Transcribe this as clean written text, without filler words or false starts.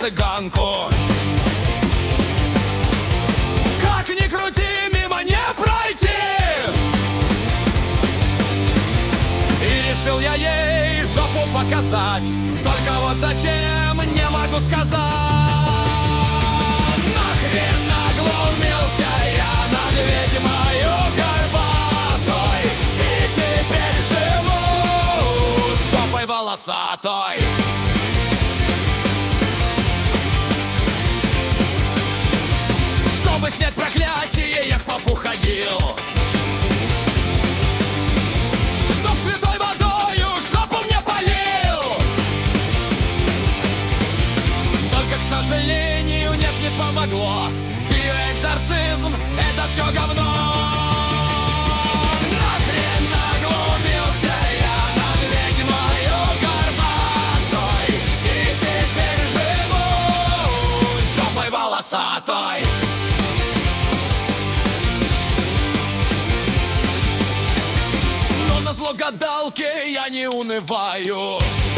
цыганку. Как ни крути, мимо не пройти. И решил я ей жопу показать, только вот зачем, не могу сказать. Нахрен наглумился я над ведьмою горбатой, и теперь живу жопой волосатой. Чтобы снять проклятие, я к попу ходил, чтоб святой водою жопу мне полил. Только, к сожалению, нет, не помогло. Биоэкзорцизм — это все говно. Нахрен наглумился я над ведьмою горбатой, и теперь живу жопой волосатой. Но назло гадалке я не унываю.